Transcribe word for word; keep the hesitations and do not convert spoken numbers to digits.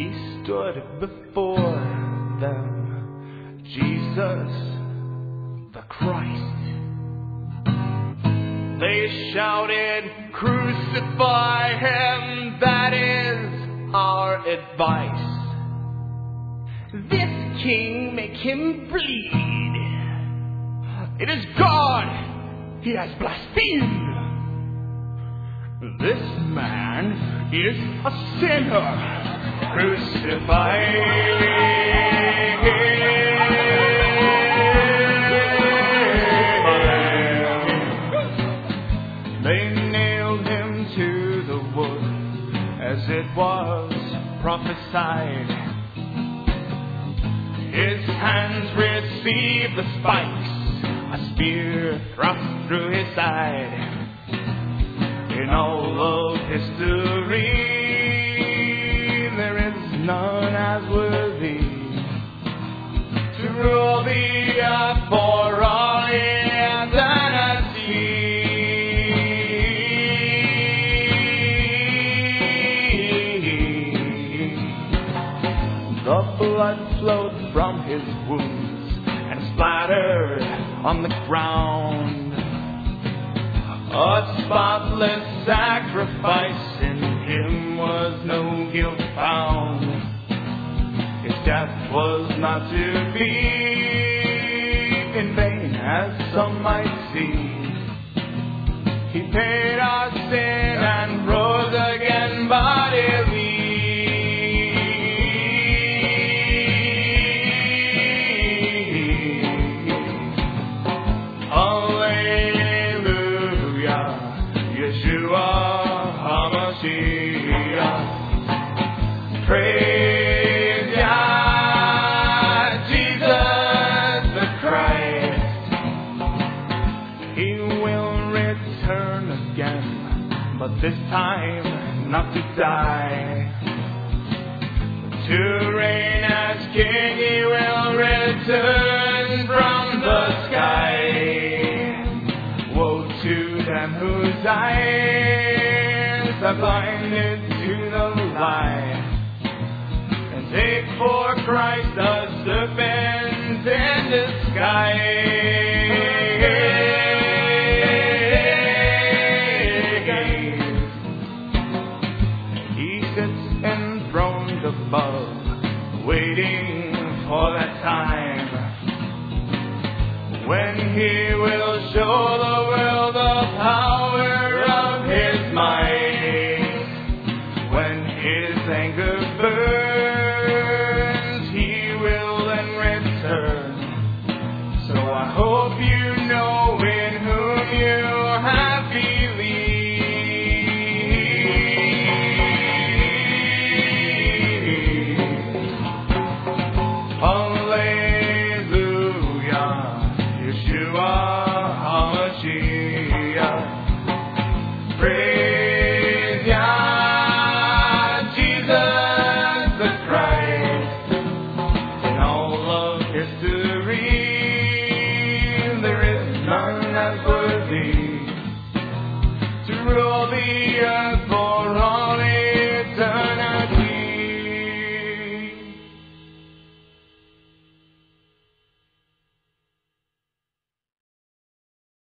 he stood before them, Jesus the Christ. They shouted, "Crucify him," that is our advice. This king, make him bleed. It is God he has blasphemed. This man is a sinner. Crucify him. They nailed him to the wood as it was prophesied. His hands received the spikes, a spear thrust through his side. In all of history, there is none as worthy to rule the earth for all eternity. The blood flowed from his wounds and splattered on the ground. A spotless sacrifice, in him was no guilt found. His death was not to be in vain, as some might see. He paid our sin and rose again bodily. Praise Yah, Jesus the Christ. He will return again, but this time not to die. To reign as King, he will return from the sky. Woe to them whose eyes are blinded to the light. Take for Christ a serpent in disguise. He sits enthroned above, waiting for that time when he will show the world the power of his might. When his anger burns